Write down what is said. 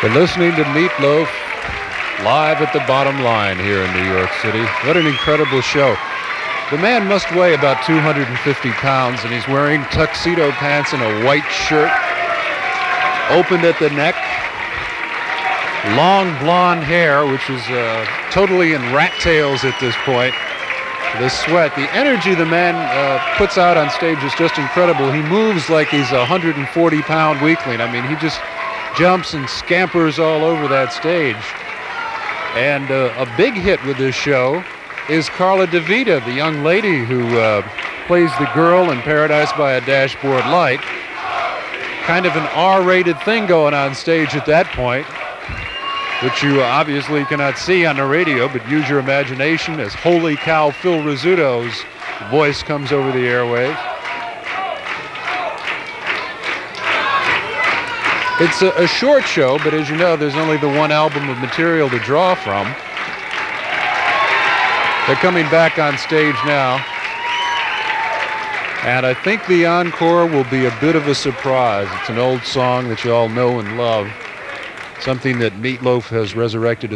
You're listening to Meatloaf live at the Bottom Line here in New York City. What an incredible show. The man must weigh about 250 pounds, and he's wearing tuxedo pants and a white shirt, opened at the neck, long blonde hair, which is totally in rat tails at this point. The sweat, the energy the man puts out on stage is just incredible. He moves like he's a 140-pound weakling. I mean, he just jumps and scampers all over that stage. And a big hit with this show is Carla DeVita, the young lady who plays the girl in Paradise by a Dashboard Light. Kind of an R-rated thing going on stage at that point, which you obviously cannot see on the radio, but use your imagination as Holy Cow Phil Rizzuto's voice comes over the airwaves. It's a short show, but as you know, there's only the one album of material to draw from. They're coming back on stage now, and I think the encore will be a bit of a surprise. It's an old song that you all know and love, something that Meatloaf has resurrected